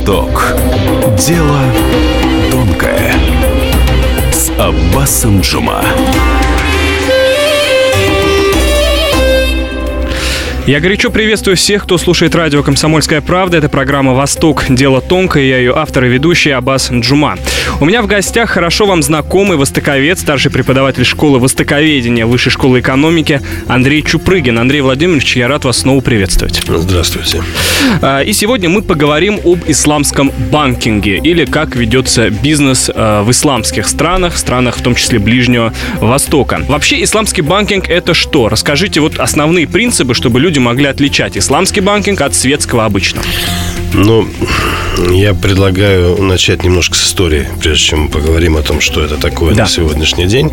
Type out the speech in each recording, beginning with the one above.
Восток. Дело тонкое. С Аббасом Джума. Я горячо приветствую всех, кто слушает радио «Комсомольская правда». Это программа «Восток. Дело тонкое». Я ее автор и ведущий Аббас Джума. У меня в гостях хорошо вам знакомый востоковед, старший преподаватель школы востоковедения Высшей школы экономики Андрей Чупрыгин. Андрей Владимирович, я рад вас снова приветствовать. Здравствуйте. И сегодня мы поговорим об исламском банкинге, или как ведется бизнес в исламских странах, в том числе Ближнего Востока. Вообще, исламский банкинг — это что? Расскажите вот основные принципы, чтобы люди могли отличать исламский банкинг от светского обычного. Я предлагаю начать немножко с истории, прежде чем мы поговорим о том, что это такое на сегодняшний день.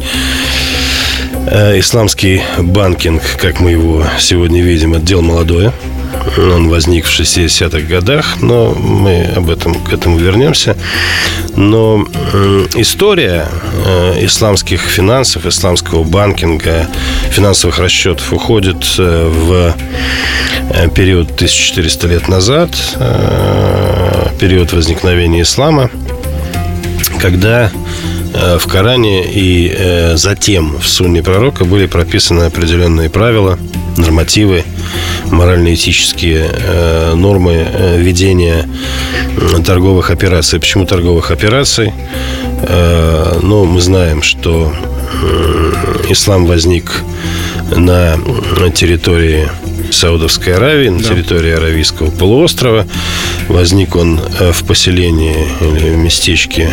Исламский банкинг, как мы его сегодня видим, это дело молодое. Он возник в 60-х годах, но мы к этому вернемся. Но история исламских финансов, исламского банкинга, финансовых расчетов уходит в период 1400 лет назад, период возникновения ислама, когда в Коране и затем в Сунне пророка были прописаны определенные правила, нормативы, морально-этические нормы ведения торговых операций. Почему торговых операций? Мы знаем, что ислам возник на территории Саудовской Аравии, на территории Аравийского полуострова. Возник он в поселении или в местечке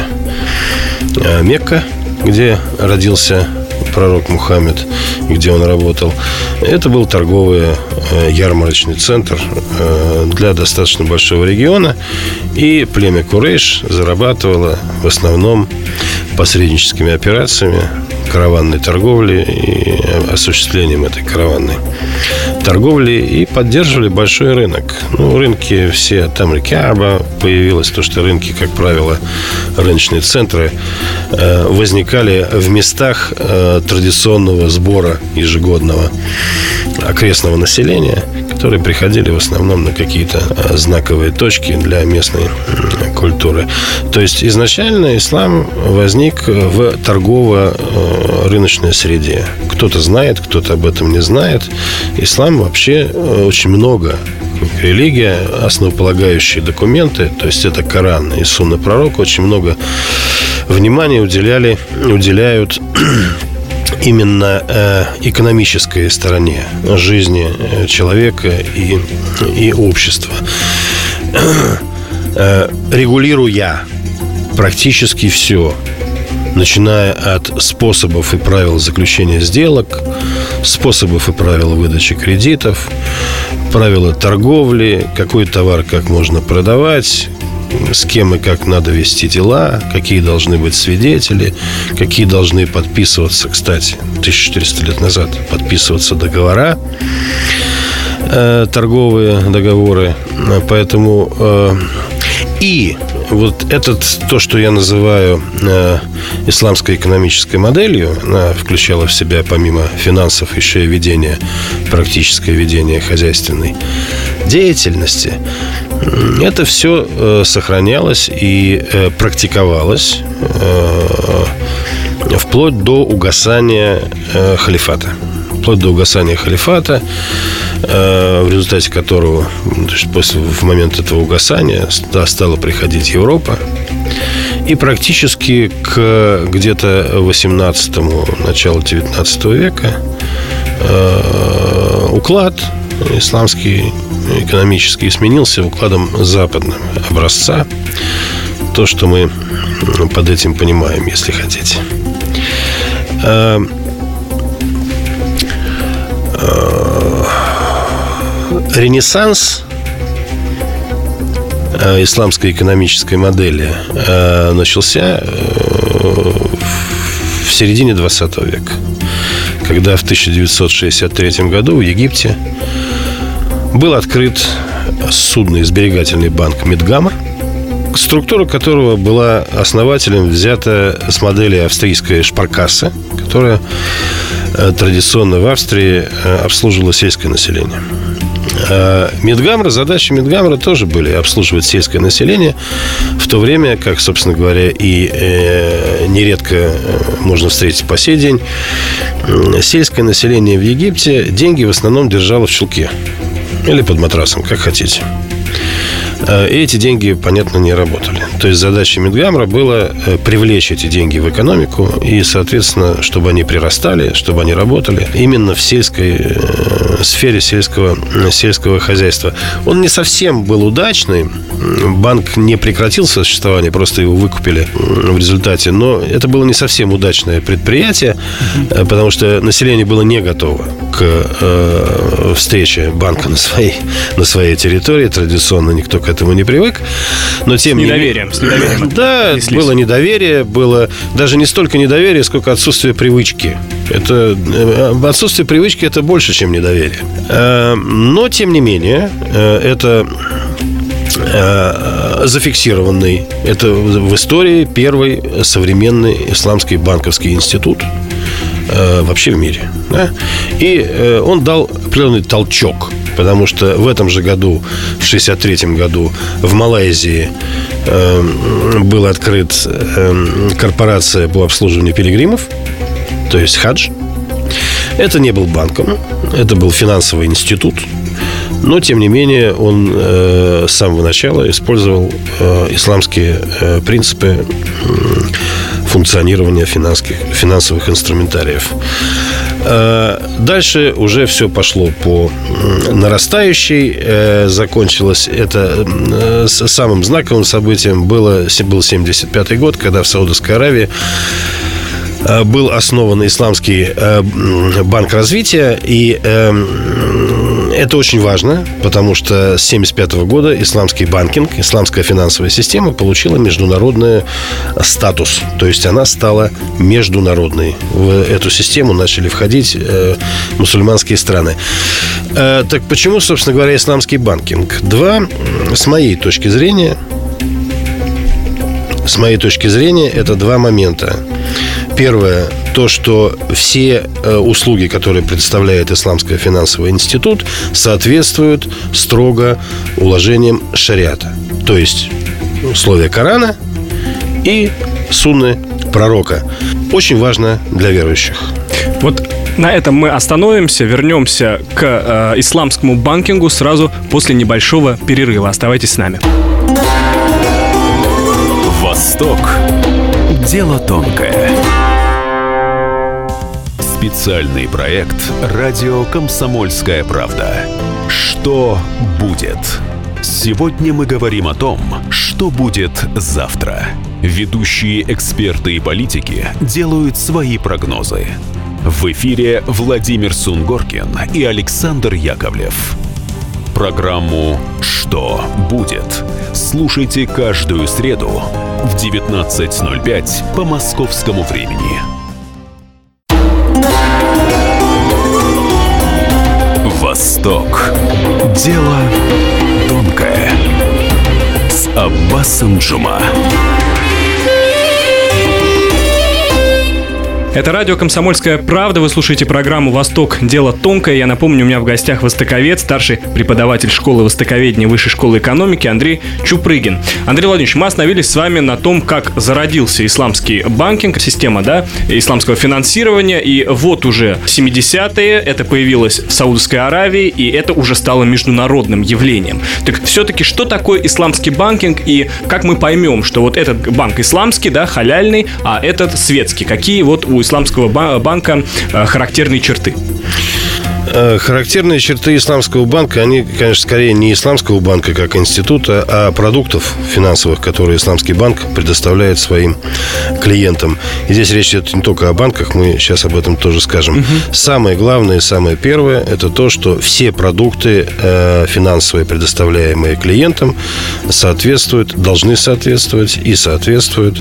Мекка, где родился пророк Мухаммед, где он работал. Это был торговый ярмарочный центр для достаточно большого региона. И племя Курейш зарабатывало в основном посредническими операциями, караванной торговли и осуществлением этой караванной торговли, и поддерживали большой рынок. Рынки все, там и Кааба появилась, то, что рынки, как правило, рыночные центры возникали в местах традиционного сбора ежегодного окрестного населения, которые приходили в основном на какие-то знаковые точки для местной культуры. То есть изначально ислам возник в торгово-рыночной среде. Кто-то знает, кто-то об этом не знает. Ислам вообще очень много. Религия, основополагающие документы, то есть это Коран и Сунна пророка, очень много внимания уделяют именно экономической стороне жизни человека и общества, регулируя практически все, начиная от способов и правил заключения сделок, способов и правил выдачи кредитов, правила торговли, какой товар как можно продавать, с кем и как надо вести дела, какие должны быть свидетели, какие должны подписываться, кстати, 1400 лет назад подписываться договора, торговые договоры. Поэтому и вот то, что я называю исламской экономической моделью, она включала в себя помимо финансов еще и практическое ведение хозяйственной деятельности. Это все сохранялось и практиковалось вплоть до угасания халифата. В результате которого, в момент этого угасания, стала приходить Европа. И практически к где-то 18-му, началу 19 века уклад исламский экономический сменился укладом западного образца. То, что мы под этим понимаем, если хотите. Ренессанс исламской экономической модели начался в середине 20 века, когда в 1963 году в Египте был открыт судный сберегательный банк Мидгамр, структура которого была основателем взята с модели австрийской Шпаркассе, которая традиционно в Австрии обслуживала сельское население. Задачи Мидгамра тоже были обслуживать сельское население, в то время как, собственно говоря, и нередко можно встретить по сей день, сельское население в Египте деньги в основном держало в чулке или под матрасом, как хотите. И эти деньги, понятно, не работали. То есть задача Мидгамра была привлечь эти деньги в экономику и, соответственно, чтобы они прирастали, чтобы они работали именно в сельской сфере сельского хозяйства. Он не совсем был удачный. Банк не прекратил существование, просто его выкупили в результате. Но это было не совсем удачное предприятие, потому что население было не готово к встрече банка на своей территории. Традиционно никто к этому не привык. Но тем не менее... С недоверием. Да, было недоверие, было даже не столько недоверие, сколько отсутствие привычки. Отсутствие привычки – это больше, чем недоверие. Но, тем не менее, это зафиксированный, это в истории первый современный исламский банковский институт вообще в мире. Да? И он дал определенный толчок, потому что в этом же году, в 1963 году, в Малайзии была открыта корпорация по обслуживанию пилигримов, то есть хадж. Это не был банком, это был финансовый институт, но, тем не менее, он с самого начала использовал исламские принципы функционирования финансовых инструментариев. Дальше уже все пошло по нарастающей. Закончилось это самым знаковым событием был 1975 год, когда в Саудовской Аравии был основан Исламский банк развития. И это очень важно, потому что с 1975 года исламский банкинг, исламская финансовая система получила международный статус. То есть она стала международной. В эту систему начали входить мусульманские страны. Так почему, собственно говоря, исламский банкинг? С моей точки зрения, это два момента. Первое, то, что все услуги, которые предоставляет Исламский финансовый институт, соответствуют строго уложениям шариата. То есть условия Корана и сунны пророка. Очень важно для верующих. Вот на этом мы остановимся, вернемся к исламскому банкингу сразу после небольшого перерыва. Оставайтесь с нами. Восток. Дело тонкое. Специальный проект «Радио Комсомольская правда». Что будет? Сегодня мы говорим о том, что будет завтра. Ведущие эксперты и политики делают свои прогнозы. В эфире Владимир Сунгоркин и Александр Яковлев. Программу «Что будет?» слушайте каждую среду в 19:05 по московскому времени. Восток. Дело тонкое. С Аббасом Джума. Это радио «Комсомольская правда». Вы слушаете программу «Восток. Дело тонкое». Я напомню, у меня в гостях востоковед, старший преподаватель школы востоковедения Высшей школы экономики Андрей Чупрыгин. Андрей Владимирович, мы остановились с вами на том, как зародился исламский банкинг, система, исламского финансирования. И вот уже 70-е это появилось в Саудовской Аравии, и это уже стало международным явлением. Так все-таки, что такое исламский банкинг, и как мы поймем, что вот этот банк исламский, халяльный, а этот светский? Какие вот у исламского банка характерные черты? Характерные черты исламского банка, они, конечно, скорее не исламского банка как института, а продуктов финансовых, которые исламский банк предоставляет своим клиентам. И здесь речь идет не только о банках, мы сейчас об этом тоже скажем. Самое главное, самое первое, это то, что все продукты финансовые, предоставляемые клиентам, должны соответствовать и соответствуют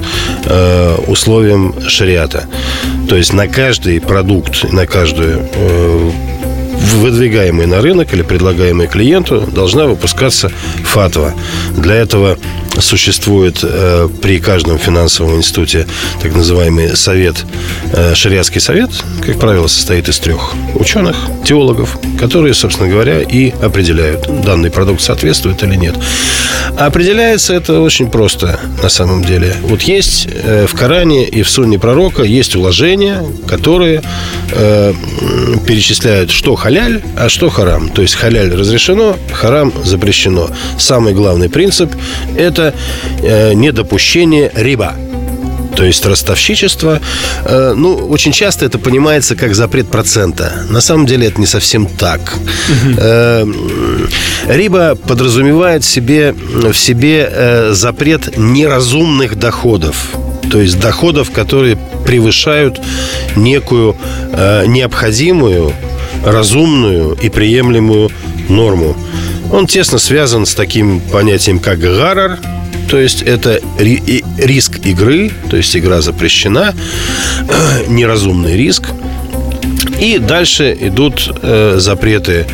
условиям шариата. То есть на каждый продукт, на каждую выдвигаемой на рынок или предлагаемой клиенту, должна выпускаться фатва. Для этого существует при каждом финансовом институте так называемый совет, шариатский совет, как правило, состоит из 3 ученых, теологов, которые, собственно говоря, и определяют, данный продукт соответствует или нет. А определяется это очень просто на самом деле. Вот есть в Коране и в Сунне пророка есть уложения, которые перечисляют, что халяль, а что харам. То есть халяль разрешено, харам запрещено. Самый главный принцип – это недопущение риба. То есть ростовщичество. Очень часто это понимается как запрет процента. На самом деле это не совсем так. Риба подразумевает в себе запрет неразумных доходов. То есть доходов, которые превышают некую необходимую, разумную и приемлемую норму. Он тесно связан с таким понятием, как гарар. То есть это риск игры, то есть игра запрещена, неразумный риск. И дальше идут запреты,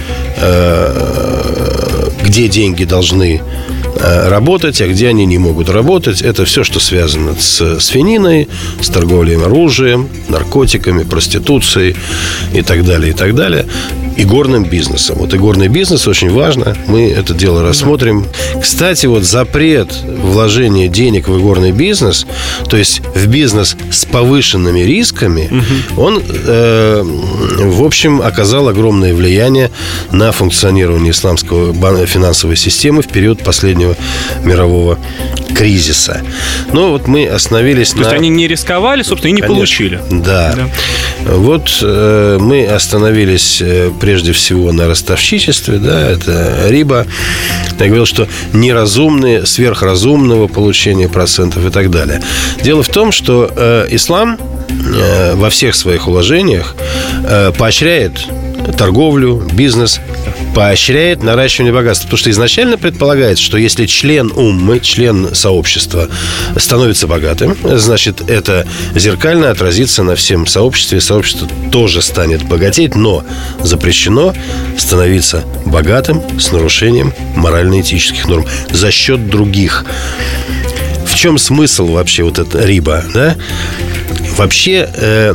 где деньги должны работать, а где они не могут работать. Это все, что связано с свининой, с торговлей оружием, наркотиками, проституцией и так далее, и так далее. И горным бизнесом. Вот игорный бизнес очень важно. Мы это дело рассмотрим. Кстати, вот запрет вложения денег в игорный бизнес, то есть в бизнес с повышенными рисками, он, в общем, оказал огромное влияние на функционирование исламской финансовой системы в период последнего мирового кризиса. Но вот мы остановились То есть они не рисковали, собственно, и не получили. Да. Вот мы остановились прежде всего на ростовщичестве, да, это риба. Я говорил, что неразумные, сверхразумного получения процентов и так далее. Дело в том, что ислам во всех своих уложениях поощряет торговлю, бизнес, поощряет наращивание богатства. Потому что изначально предполагается, что если член уммы, член сообщества становится богатым, значит, это зеркально отразится на всем сообществе. Сообщество тоже станет богатеть, но запрещено становиться богатым с нарушением морально-этических норм за счет других. В чем смысл вообще вот эта риба, да? Вообще,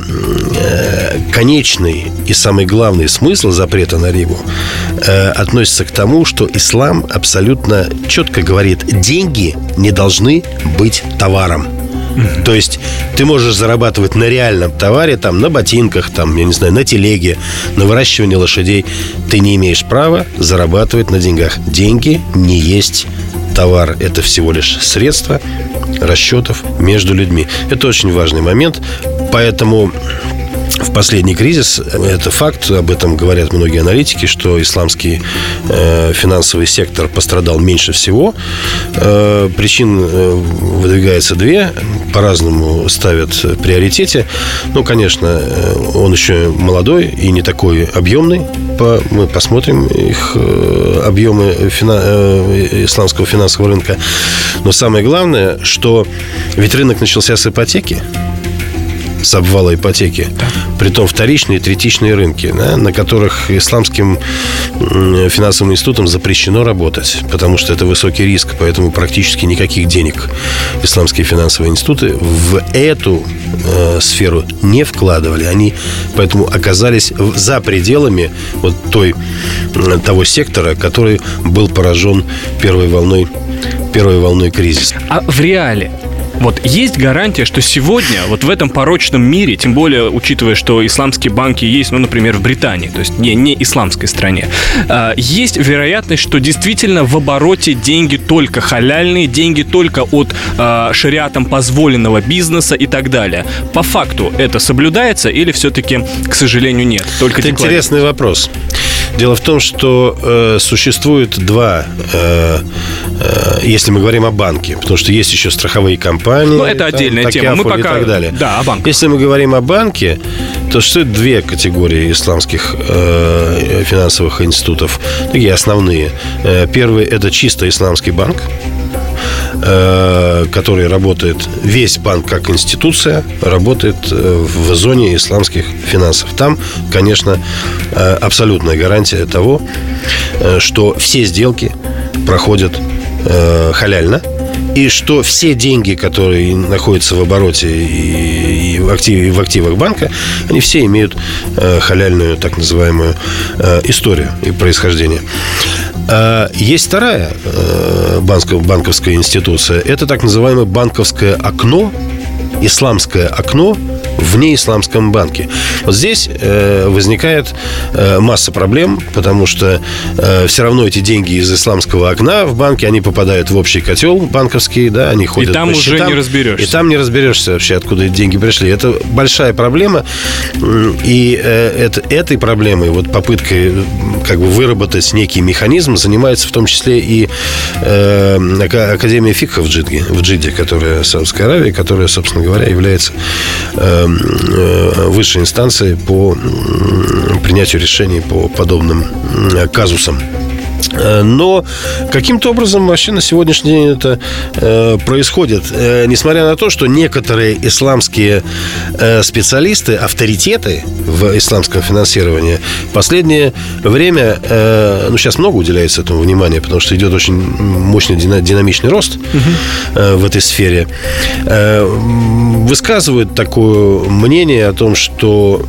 конечный и самый главный смысл запрета на рибу относится к тому, что ислам абсолютно четко говорит: деньги не должны быть товаром. То есть ты можешь зарабатывать на реальном товаре, там, на ботинках, там, я не знаю, на телеге, на выращивании лошадей. Ты не имеешь права зарабатывать на деньгах. Деньги не есть товар. Это всего лишь средство расчетов между людьми. Это очень важный момент. Поэтому в последний кризис, это факт, об этом говорят многие аналитики, что исламский финансовый сектор пострадал меньше всего. Причин выдвигается 2, по-разному ставят в приоритете. Ну, конечно, он еще молодой и не такой объемный. Мы посмотрим их объемы исламского финансового рынка. Но самое главное, что ведь рынок начался с ипотеки, с обвала ипотеки. Притом вторичные и третичные рынки, да, на которых исламским финансовым институтам запрещено работать, потому что это высокий риск, поэтому практически никаких денег исламские финансовые институты в эту сферу не вкладывали. Они поэтому оказались за пределами вот того сектора, который был поражен первой волной кризиса. А в реале вот есть гарантия, что сегодня вот в этом порочном мире, тем более учитывая, что исламские банки есть, например, в Британии, то есть не исламской стране, есть вероятность, что действительно в обороте деньги только халяльные, деньги только от шариатом позволенного бизнеса и так далее. По факту это соблюдается или все-таки, к сожалению, нет? Только это интересный вопрос. Дело в том, что существует два, если мы говорим о банке, потому что есть еще страховые компании. Ну, это отдельная тема. Мы пока... и так далее. Да, о банке. Если мы говорим о банке, то существует 2 категории исламских финансовых институтов, такие основные. Первый – это чисто исламский банк. который работает, весь банк как институция, работает в зоне исламских финансов. Там, конечно, абсолютная гарантия того, что все сделки проходят халяльно, и что все деньги, которые находятся в обороте и в активах банка, они все имеют халяльную, так называемую, историю и происхождение. Есть вторая банковская институция. Это так называемое банковское окно, исламское окно в неисламском банке. Вот здесь возникает масса проблем, потому что все равно эти деньги из исламского окна в банке, они попадают в общий котел банковский, да, они ходят и там по счетам, уже не разберешься. И там не разберешься вообще, откуда эти деньги пришли. Это большая проблема. И этой проблемой, вот попыткой как бы выработать некий механизм, занимается в том числе и Академия фикха в Джидде, которая Саудовской Аравии, которая, собственно говоря, является высшей инстанцией по принятию решений по подобным казусам. Но каким-то образом вообще на сегодняшний день это происходит. Несмотря на то, что некоторые исламские специалисты, авторитеты в исламском финансировании в последнее время, сейчас много уделяется этому внимания, потому что идет очень мощный динамичный рост в этой сфере, высказывают такое мнение о том, что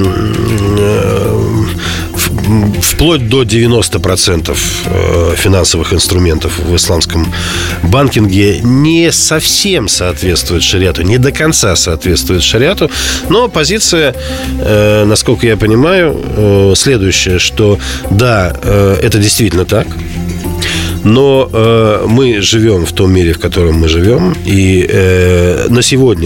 вплоть до 90% финансовых инструментов в исламском банкинге не совсем соответствует шариату, не до конца соответствует шариату. Но позиция, насколько я понимаю, следующая, что да, это действительно так. Но мы живем в том мире, в котором мы живем, и на сегодня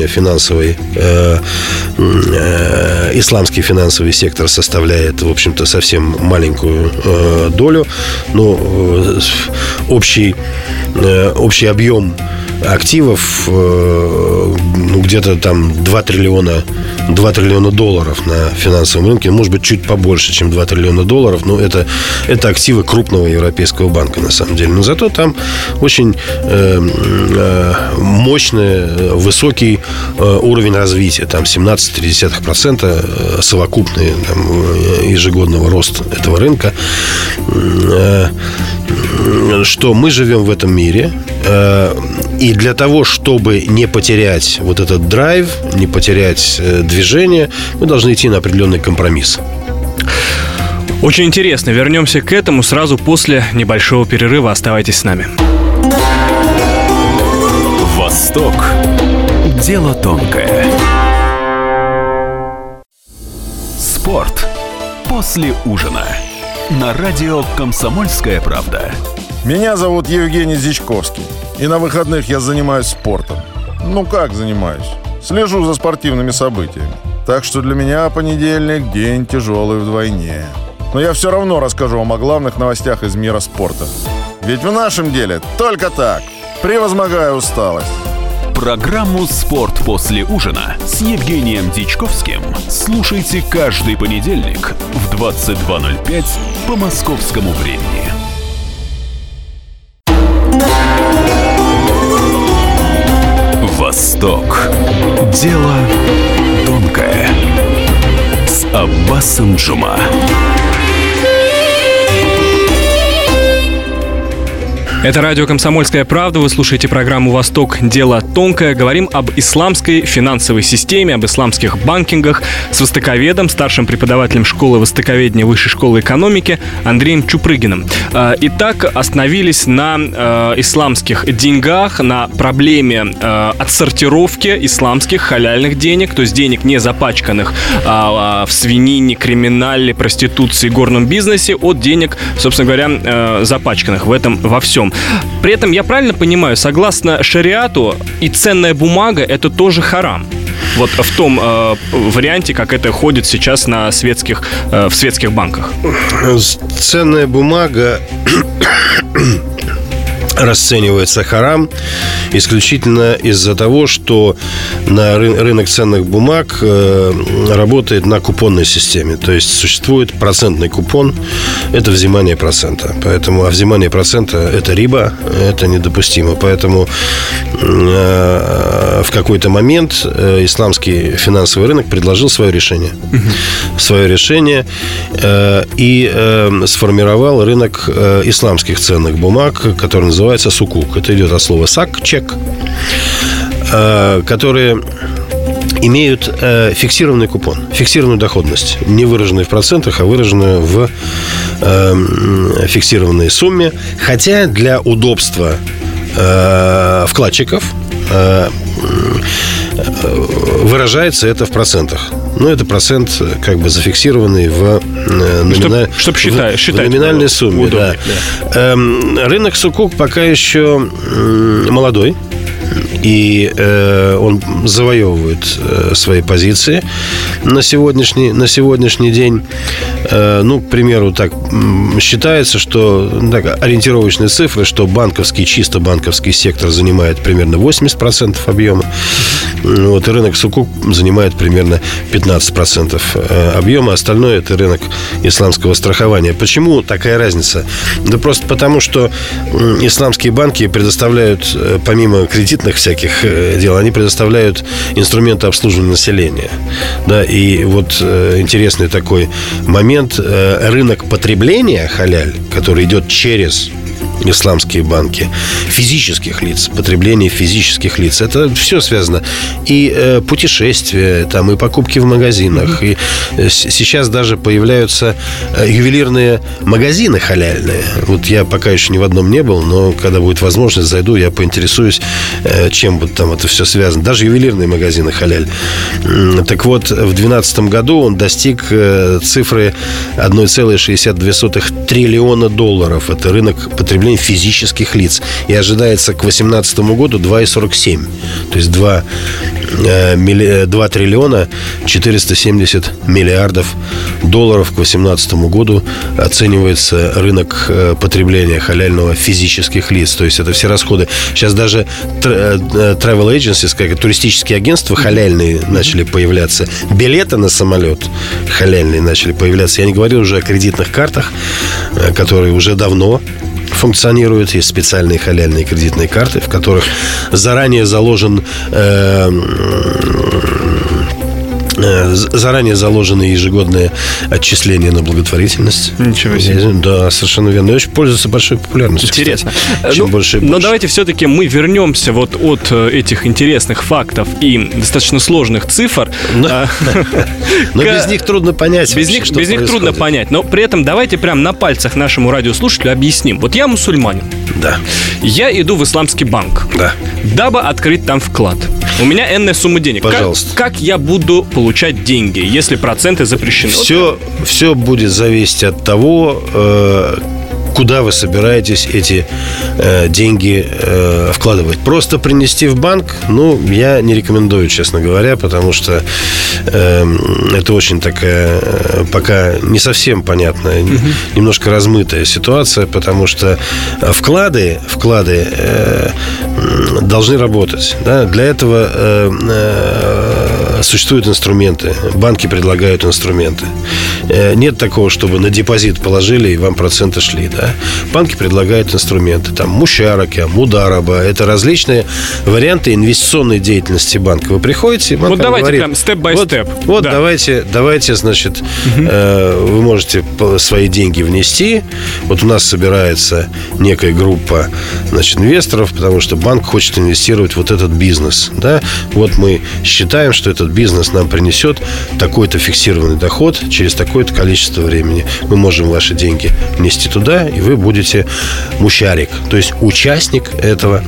исламский финансовый сектор составляет, в общем-то, совсем маленькую долю. Но общий объем активов где-то там 2 триллиона долларов на финансовом рынке, может быть, чуть побольше, чем 2 триллиона долларов, но это активы крупного европейского банка, на самом деле. Но зато там очень мощный, высокий уровень развития, там 17,3% совокупный ежегодного роста этого рынка. Что мы живем в этом мире, и для того, чтобы не потерять вот этот драйв, не потерять движение, мы должны идти на определенный компромисс. Очень интересно. Вернемся к этому сразу после небольшого перерыва. Оставайтесь с нами. Восток. Дело тонкое. Спорт после ужина. На радио «Комсомольская правда». Меня зовут Евгений Зичковский. И на выходных я занимаюсь спортом. Ну как занимаюсь? Слежу за спортивными событиями. Так что для меня понедельник – день тяжелый вдвойне. Но я все равно расскажу вам о главных новостях из мира спорта. Ведь в нашем деле только так. Превозмогая усталость. Программу «Спорт после ужина» с Евгением Дичковским слушайте каждый понедельник в 22:05 по московскому времени. Восток. Дело тонкое. С Аббасом Джума. Это радио «Комсомольская правда». Вы слушаете программу «Восток. Дело тонкое». Говорим об исламской финансовой системе, об исламских банкингах с востоковедом, старшим преподавателем школы востоковедения Высшей школы экономики Андреем Чупрыгиным. Итак, остановились на исламских деньгах, на проблеме отсортировки исламских халяльных денег, то есть денег, не запачканных в свинине, криминале, проституции, горном бизнесе, от денег, собственно говоря, запачканных в этом во всем. При этом, я правильно понимаю, согласно шариату и ценная бумага – это тоже харам? Вот в том варианте, как это ходит сейчас в светских банках. Ценная бумага расценивается харам исключительно из-за того, что рынок ценных бумаг работает на купонной системе. То есть существует процентный купон, это взимание процента. Поэтому взимание процента – это риба, это недопустимо. Поэтому в какой-то момент исламский финансовый рынок предложил свое решение. Свое решение и сформировал рынок исламских ценных бумаг, который называется сукук. Это идет от слова сак, чек, которые имеют фиксированный купон, фиксированную доходность, не выраженную в процентах, а выраженную в фиксированной сумме. Хотя для удобства вкладчиков выражается это в процентах. Но это процент как бы зафиксированный в номинальной сумме. Да. Рынок сукук пока еще молодой. И он завоевывает свои позиции на сегодняшний день. Ну, к примеру, так считается, что ориентировочные цифры, что чисто банковский сектор занимает примерно 80% объема. Вот, и рынок сукук занимает примерно 15% объема. Остальное – это рынок исламского страхования. Почему такая разница? Да просто потому, что исламские банки предоставляют, помимо кредитных всяких дел, они предоставляют инструменты обслуживания населения. Да, и вот интересный такой момент. Рынок потребления халяль, который идет через исламские банки, физических лиц, потребление физических лиц, это все связано. И путешествия, там, и покупки в магазинах. И сейчас даже появляются ювелирные магазины халяльные. Вот я пока еще ни в одном не был, но когда будет возможность, зайду, я поинтересуюсь, чем вот там это все связано. Даже ювелирные магазины халяль. Так вот, в 2012 году он достиг цифры 1,62 триллиона долларов. Это рынок потребления физических лиц. И ожидается к 2018 году 2,47. То есть 2 триллиона 470 миллиардов долларов к 2018 году оценивается рынок потребления халяльного физических лиц. То есть это все расходы. Сейчас даже travel agencies, как туристические агентства халяльные начали появляться. Билеты на самолет халяльные начали появляться. Я не говорю уже о кредитных картах, которые уже давно функционируют. Есть специальные халяльные кредитные карты, в которых заранее заложены ежегодные отчисления на благотворительность. Ничего себе. Да, совершенно верно. И очень пользуется большой популярностью. Интересно. Чем больше и больше. Но давайте все-таки мы вернемся вот от этих интересных фактов и достаточно сложных цифр. Но без них трудно понять. Без них трудно понять. Но при этом давайте прям на пальцах нашему радиослушателю объясним. Вот я мусульманин. Да. Я иду в исламский банк. Да. Дабы открыть там вклад. У меня энная сумма денег. Пожалуйста. Как я буду получать деньги, если проценты запрещены? Все будет зависеть от того, куда вы собираетесь эти деньги вкладывать. Просто принести в банк, я не рекомендую, честно говоря, потому что это очень такая пока не совсем понятная, немножко размытая ситуация, потому что вклады должны работать. Да? Для этого существуют инструменты. Банки предлагают инструменты. Нет такого, чтобы на депозит положили и вам проценты шли. Да? Банки предлагают инструменты. Там мушарака, мудараба. Это различные варианты инвестиционной деятельности банка. Вы приходите, банк давайте говорит, прям степ-бай-степ. Да. Давайте, значит, вы можете свои деньги внести. Вот у нас собирается некая группа, значит, инвесторов, потому что банк хочет инвестировать в вот этот бизнес. Да? Вот мы считаем, что этот бизнес нам принесет такой-то фиксированный доход через такое-то количество времени. Мы можем ваши деньги внести туда, и вы будете мушарик, то есть участник этого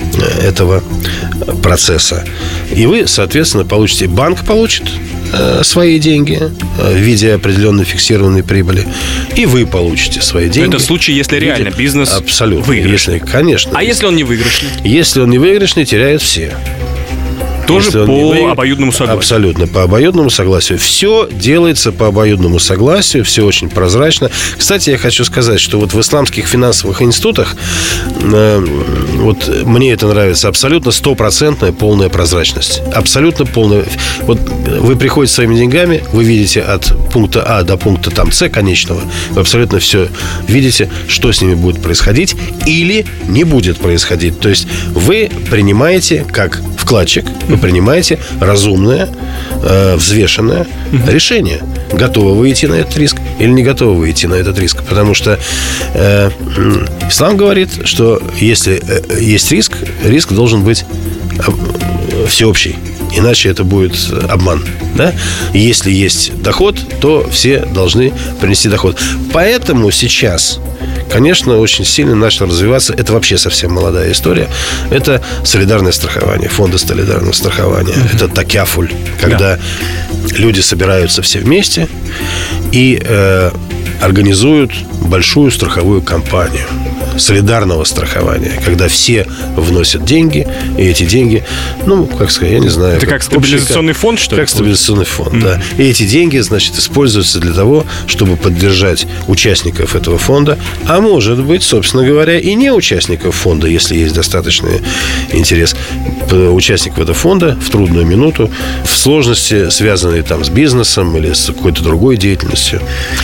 процесса. И вы, соответственно, получите, банк получит свои деньги в виде определенной фиксированной прибыли, и вы получите свои деньги. Это в случае, если реально бизнес абсолютно выигрышный. Конечно. А если он не выигрышный? Если он не выигрышный, теряют все. Тоже по обоюдному согласию. Абсолютно, по обоюдному согласию. Все делается по обоюдному согласию, все очень прозрачно. Кстати, я хочу сказать, что вот в исламских финансовых институтах, вот мне это нравится, абсолютно стопроцентная полная прозрачность. Абсолютно полная. Вот вы приходите своими деньгами, вы видите от пункта А до пункта там С конечного, вы абсолютно все видите, что с ними будет происходить или не будет происходить. То есть вы принимаете, как вкладчик, вы принимаете разумное, взвешенное решение. Готовы вы идти на этот риск или не готовы вы идти на этот риск? Потому что ислам говорит, что если есть риск, риск должен быть всеобщий. Иначе это будет обман, да? Если есть доход, то все должны принести доход. Поэтому сейчас, конечно, очень сильно начало развиваться. Это вообще совсем молодая история. Это солидарное страхование, фонды солидарного страхования. Это такяфуль, когда люди собираются все вместе и организуют большую страховую компанию солидарного страхования, когда все вносят деньги, и эти деньги, ну, как сказать, я не знаю. Это как стабилизационный фонд, что ли? Как стабилизационный фонд, да. И эти деньги, значит, используются для того, чтобы поддержать участников этого фонда, а может быть, собственно говоря, и не участников фонда, если есть достаточный интерес участников этого фонда в трудную минуту, в сложности, связанные там с бизнесом или с какой-то другой деятельностью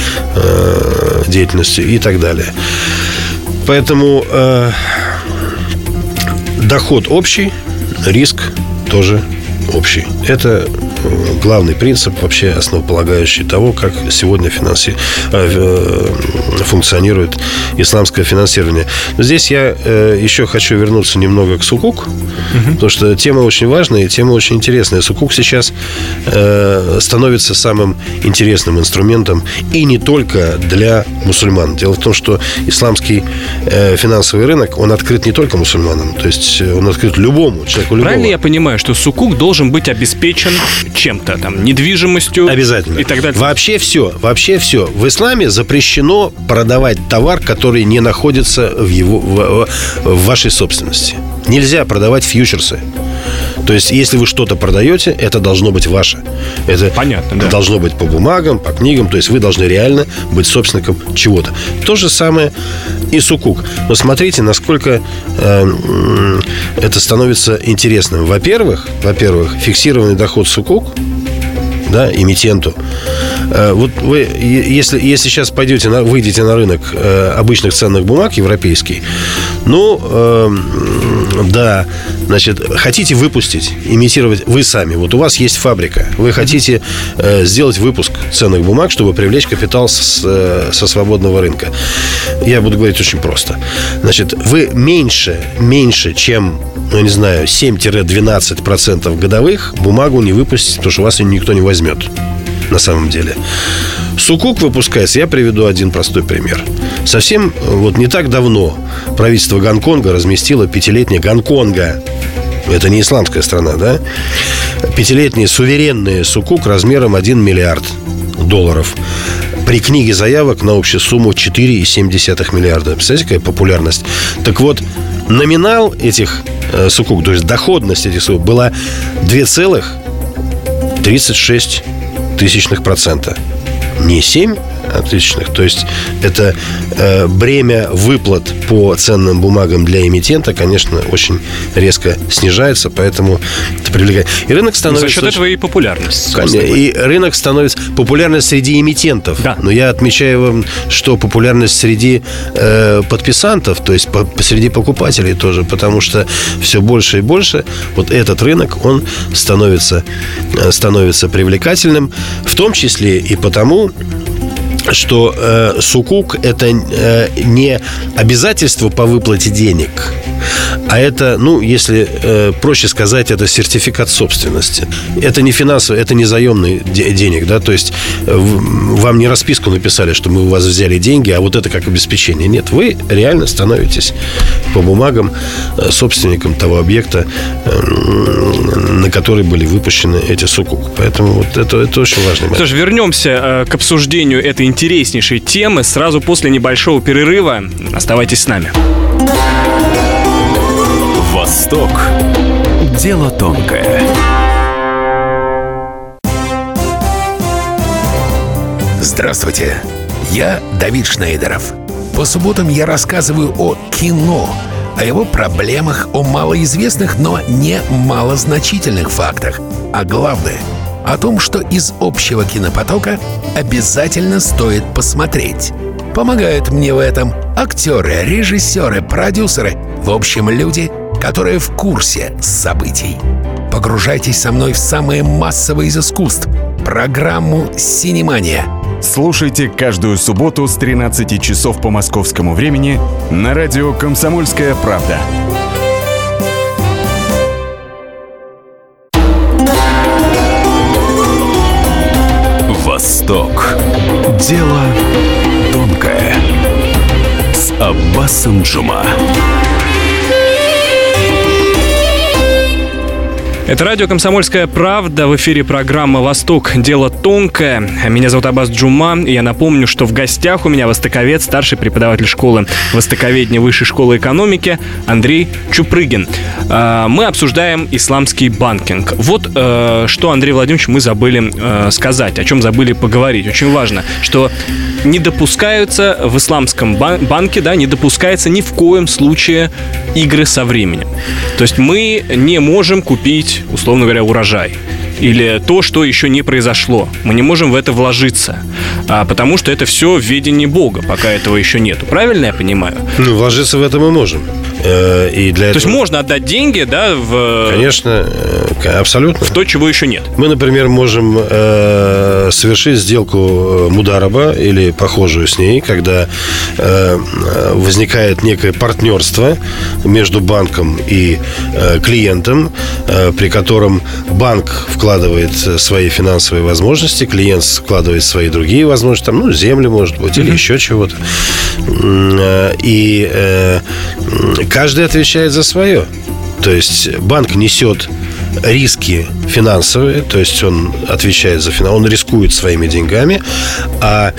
и так далее. Поэтому доход общий, риск тоже общий. Это главный принцип, вообще основополагающий того, как сегодня функционирует исламское финансирование. Но здесь я еще хочу вернуться немного к сукук, потому что тема очень важная и тема очень интересная. Сукук сейчас становится самым интересным инструментом и не только для мусульман. Дело в том, что исламский финансовый рынок, он открыт не только мусульманам, то есть он открыт любому человеку. Правильно я понимаю, что сукук должен быть обеспечен чем-то, там, недвижимостью? Обязательно. И так далее. Вообще все. В исламе запрещено продавать товар, который не находится в вашей собственности. Нельзя продавать фьючерсы. То есть, если вы что-то продаете, это должно быть ваше. Это понятно, да. Должно быть по бумагам, по книгам. То есть, вы должны реально быть собственником чего-то. То же самое и сукук. Но смотрите, насколько это становится интересным. Во-первых, фиксированный доход сукук, да, эмитенту. Вот вы, если сейчас выйдете на рынок обычных ценных бумаг европейский, да, значит, хотите выпустить, имитировать вы сами. Вот у вас есть фабрика, вы хотите сделать выпуск ценных бумаг, чтобы привлечь капитал со свободного рынка. Я буду говорить очень просто. Значит, вы меньше, чем, 7-12% годовых бумагу не выпустите, потому что у вас ее никто не возьмет. На самом деле. Сукук выпускается, я приведу один простой пример. Совсем не так давно правительство Гонконга разместило 5-летнее Гонконга. Это не исламская страна, да? 5-летние суверенные сукук размером $1 миллиард при книге заявок на общую сумму 4,7 миллиарда. Представляете, какая популярность? Так вот, номинал этих сукук, то есть доходность этих сукук была 2,36%. Не 7 тысячных. То есть это бремя выплат по ценным бумагам для эмитента, конечно, очень резко снижается, поэтому это привлекает. И рынок становится... За счет этого и популярность. Конечно, и рынок становится популярность среди эмитентов. Да. Но я отмечаю вам, что популярность среди подписантов, то есть среди покупателей тоже, потому что все больше и больше вот этот рынок, он становится привлекательным, в том числе и потому, что сукук – это не обязательство по выплате денег, а это, если проще сказать, это сертификат собственности. Это не финансовый, это не заемный денег, да, то есть вам не расписку написали, что мы у вас взяли деньги, а вот это как обеспечение. Нет, вы реально становитесь по бумагам собственником того объекта, на который были выпущены эти сукук. Поэтому вот это очень важный момент. Что ж, вернемся к обсуждению этой интереснейшей темы сразу после небольшого перерыва. Оставайтесь с нами. Восток Дело тонкое. Здравствуйте, я Давид Шнейдеров. По субботам я рассказываю о кино, о его проблемах, о малоизвестных, но не малозначительных фактах. А главное, о том, что из общего кинопотока обязательно стоит посмотреть. Помогают мне в этом актеры, режиссеры, продюсеры, в общем, люди, которые в курсе событий. Погружайтесь со мной в самое массовое из искусств — программу «Синемания». Слушайте каждую субботу с 13 часов по московскому времени на радио «Комсомольская правда». Восток. Дело тонкое. С Аббасом Джума. Это радио «Комсомольская правда». В эфире программа «Восток. Дело тонкое». Меня зовут Аббас Джума. И я напомню, что в гостях у меня востоковед, старший преподаватель школы востоковедения Высшей школы экономики Андрей Чупрыгин. Мы обсуждаем исламский банкинг. Вот что, Андрей Владимирович, мы забыли сказать, о чем забыли поговорить. Очень важно, что не допускаются в исламском банке, да, не допускается ни в коем случае игры со временем. То есть мы не можем купить, условно говоря, урожай или то, что еще не произошло. Мы не можем в это вложиться, потому что это все в ведении Бога, пока этого еще нету. Правильно я понимаю? Ну, вложиться в это мы можем. И для этого... То есть можно отдать деньги, да, в... Конечно, абсолютно. В то, чего еще нет. Мы, например, можем совершить сделку мудараба или похожую с ней, когда возникает некое партнерство между банком и клиентом, при котором банк вкладывает свои финансовые возможности, клиент вкладывает свои другие возможности, там, ну, земли, может быть, или еще чего-то. И каждый отвечает за свое. То есть банк несет риски финансовые, то есть он отвечает за финансы, он рискует своими деньгами, а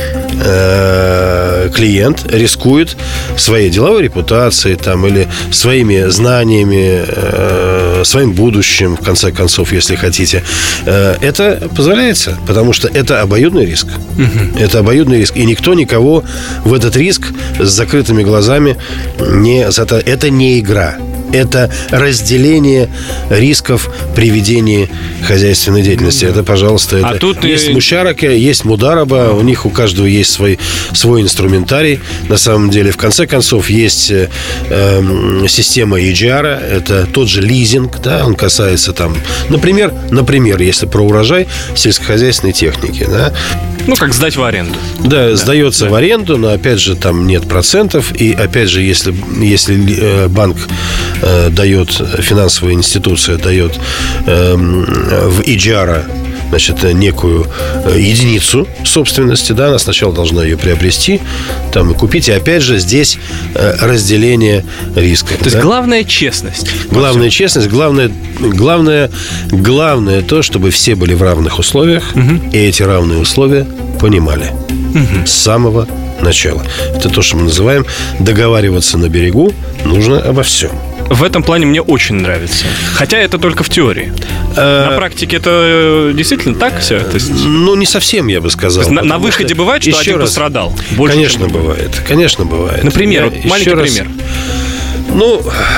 клиент рискует своей деловой репутацией там, или своими знаниями, своим будущим, в конце концов, если хотите. Это позволяется, потому что это обоюдный риск. Это обоюдный риск. И никто никого в этот риск с закрытыми глазами не... Это не игра. Это разделение рисков при ведении хозяйственной деятельности. Это, пожалуйста, это... тут есть мушарака, есть мудараба, у них у каждого есть свой инструментарий. На самом деле, в конце концов, есть система EGR, это тот же лизинг, да, он касается там, например, если про урожай сельскохозяйственной техники, да. Ну, как сдать в аренду. Да, сдается в аренду, но, опять же, там нет процентов. И, опять же, если банк дает, финансовая институция дает в EGR, значит, некую единицу собственности, да, она сначала должна ее приобрести, там, и купить. И, опять же, здесь разделение риска. То есть главная честность. Главная честность, главное то, чтобы все были в равных условиях, и эти равные условия понимали с самого начала. Это то, что мы называем договариваться на берегу нужно обо всем. В этом плане мне очень нравится. Хотя это только в теории. На практике это действительно так все? То есть... Ну, не совсем, я бы сказал. На выходе бывает, что один пострадал? Больше, конечно, бывает. Конечно, бывает. Например, маленький пример. Ну,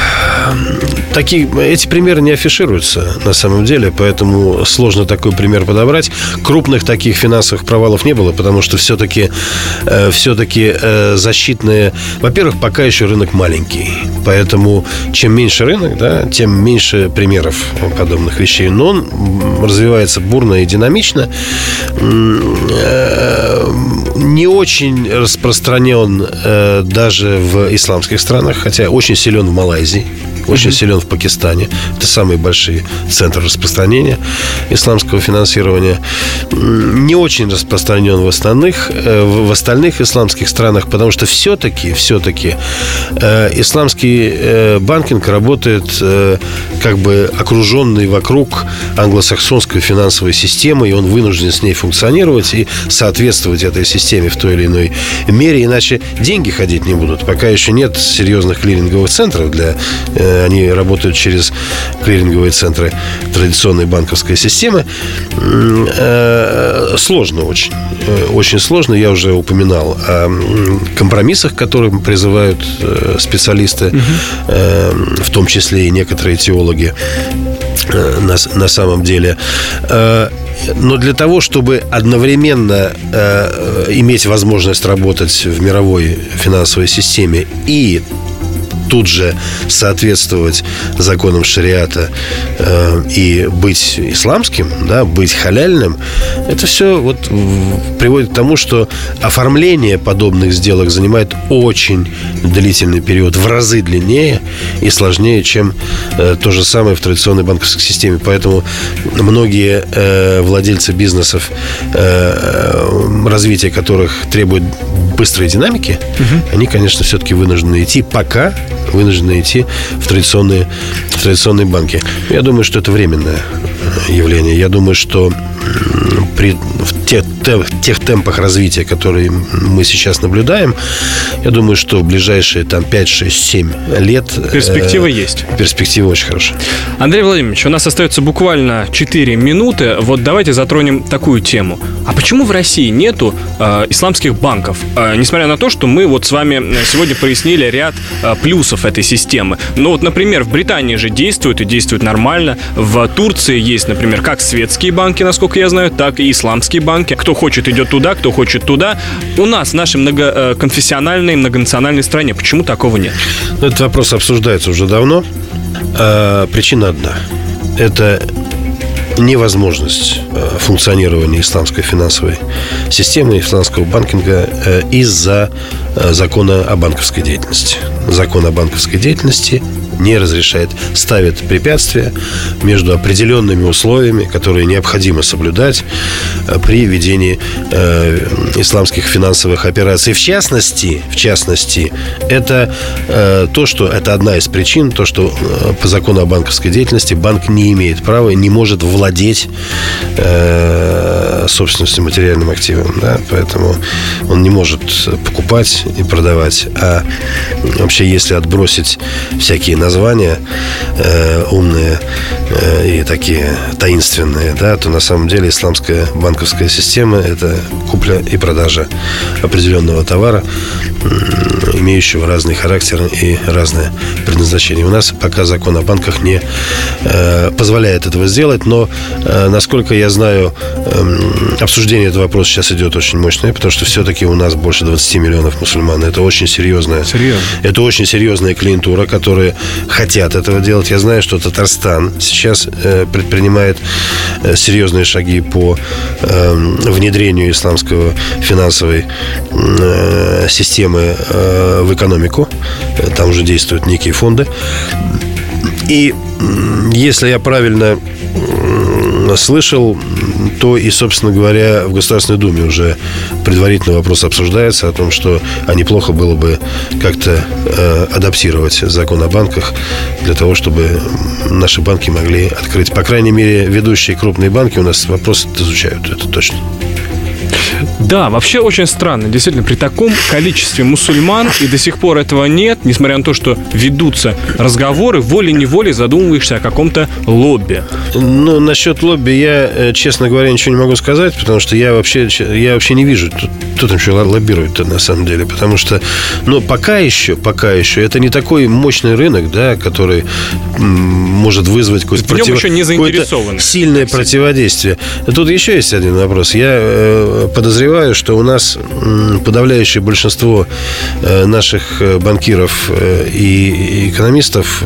эти примеры не афишируются на самом деле, поэтому сложно такой пример подобрать. Крупных таких финансовых провалов не было, потому что все-таки защитные... Во-первых, пока еще рынок маленький, поэтому чем меньше рынок, да, тем меньше примеров подобных вещей. Но он развивается бурно и динамично. Не очень распространен даже в исламских странах, хотя очень силен в Малайзии, очень силен в Пакистане. Это самые большие центры распространения исламского финансирования. Не очень распространен в остальных исламских странах, потому что все-таки исламский банкинг работает как бы окруженный вокруг англосаксонской финансовой системы, и он вынужден с ней функционировать и соответствовать этой системе в той или иной мере, иначе деньги ходить не будут. Пока еще нет серьезных клиринговых центров для они работают через клиринговые центры традиционной банковской системы. Сложно очень. Очень сложно. Я уже упоминал о компромиссах, к которым призывают специалисты, в том числе и некоторые теологи на самом деле. Но для того, чтобы одновременно иметь возможность работать в мировой финансовой системе и тут же соответствовать законам шариата и быть исламским, да, быть халяльным, это все вот приводит к тому, что оформление подобных сделок занимает очень длительный период, в разы длиннее и сложнее, чем то же самое в традиционной банковской системе. Поэтому многие владельцы бизнесов, развитие которых требует быстрой динамики, они, конечно, все-таки вынуждены идти в традиционные банки. Я думаю, что это временное явление. Я думаю, что в тех темпах развития, которые мы сейчас наблюдаем, я думаю, что в ближайшие 5, 6, 7 лет перспектива есть. Перспектива очень хорошая. Андрей Владимирович, у нас остается буквально 4 минуты. Вот давайте затронем такую тему. А почему в России нету исламских банков? Несмотря на то, что мы вот с вами сегодня прояснили ряд плюсов этой системы. Ну вот, например, в Британии же действует и действует нормально. В Турции есть, например, как светские банки, насколько я знаю, так и исламские банки. Кто хочет, идет туда, кто хочет туда. У нас, в нашей многоконфессиональной, многонациональной стране, почему такого нет? Этот вопрос обсуждается уже давно. Причина одна. Это невозможность функционирования исламской финансовой системы, исламского банкинга из-за закона о банковской деятельности. Закон о банковской деятельности не разрешает, ставит препятствия между определенными условиями, которые необходимо соблюдать при ведении исламских финансовых операций. В частности, это то, что это одна из причин, то, что по закону о банковской деятельности банк не имеет права и не может владеть собственностью, материальным активом, да? Поэтому он не может покупать и продавать. А вообще, если отбросить всякие названия умные и такие таинственные, да, то на самом деле исламская банковская система — это купля и продажа определенного товара, имеющего разный характер и разное предназначение. У нас пока закон о банках не позволяет этого сделать, но, насколько я знаю, обсуждение этого вопроса сейчас идет очень мощное, потому что все-таки у нас больше 20 миллионов мусульман. Это очень серьезная. Это очень серьезная клиентура, которые хотят этого делать. Я знаю, что Татарстан сейчас предпринимает серьезные шаги по внедрению исламского финансовой системы в экономику. Там уже действуют некие фонды. И если я правильно слышал, то и, собственно говоря, в Государственной Думе уже предварительно вопрос обсуждается о том, что неплохо было бы как-то адаптировать закон о банках для того, чтобы наши банки могли открыть. По крайней мере, ведущие крупные банки у нас вопрос изучают, это точно. Да, вообще очень странно. Действительно, при таком количестве мусульман и до сих пор этого нет, несмотря на то, что ведутся разговоры, волей-неволей задумываешься о каком-то лобби. Ну, насчет лобби я, честно говоря, ничего не могу сказать, потому что я вообще не вижу, кто там еще лоббирует-то на самом деле. Потому что, пока еще это не такой мощный рынок, да, который может вызвать какое-то сильное противодействие. Тут еще есть один вопрос. Я подозреваю, что у нас подавляющее большинство наших банкиров и экономистов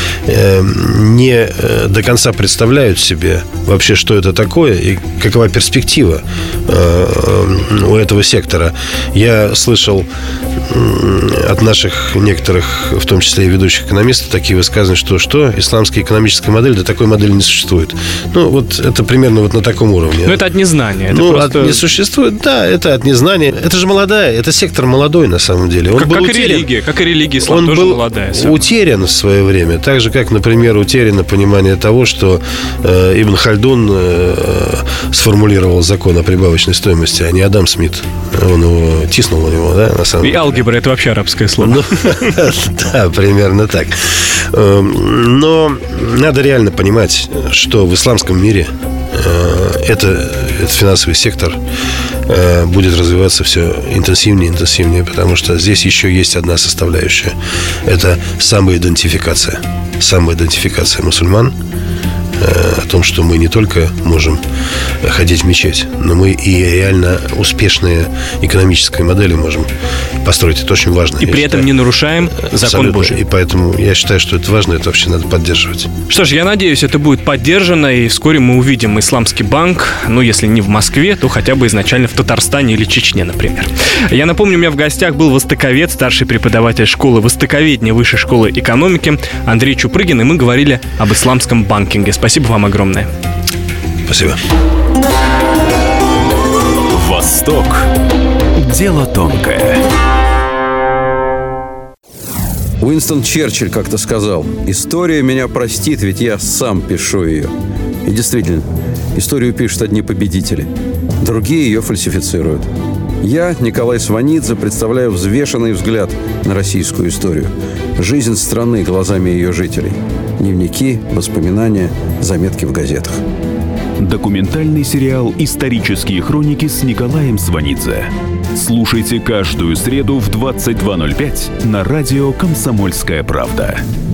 не до конца представляют себе вообще, что это такое и какова перспектива у этого сектора. Я слышал от наших некоторых, в том числе и ведущих экономистов, такие высказывания, что исламская экономическая модель, да такой модели не существует. Вот это примерно вот на таком уровне. Но это от незнания. Это просто... не существует. Да, это от незнания. Это же молодая, это сектор молодой на самом деле. Он был утерян. Как и религия, ислам Он тоже был молодая. утерян в свое время. Так же, как, например, утеряно понимание того, что Ибн Хальдун сформулировал закон о прибавочной стоимости, а не Адам Смит. Он его тиснул у него, да, на самом деле. И алгебра — это вообще арабское слово. Да, примерно так. Но надо реально понимать, что в исламском мире этот финансовый сектор будет развиваться все интенсивнее и интенсивнее, потому что здесь еще есть одна составляющая. Это самоидентификация. Самоидентификация мусульман о том, что мы не только можем ходить в мечеть, но мы и реально успешные экономические модели можем построить. Это очень важно. И при этом не нарушаем закон Божий. И поэтому я считаю, что это важно, это вообще надо поддерживать. Что ж, я надеюсь, это будет поддержано, и вскоре мы увидим исламский банк, ну, если не в Москве, то хотя бы изначально в Татарстане или Чечне, например. Я напомню, у меня в гостях был востоковед, старший преподаватель школы востоковедения Высшей школы экономики Андрей Чупрыгин, и мы говорили об исламском банкинге. Спасибо вам огромное. Спасибо. Восток. Дело тонкое. Уинстон Черчилль как-то сказал: «История меня простит, ведь я сам пишу ее». И действительно, историю пишут одни победители, другие ее фальсифицируют. Я, Николай Сванидзе, представляю взвешенный взгляд на российскую историю. Жизнь страны глазами ее жителей. Дневники, воспоминания, заметки в газетах. Документальный сериал «Исторические хроники» с Николаем Сванидзе. Слушайте каждую среду в 22:05 на радио «Комсомольская правда».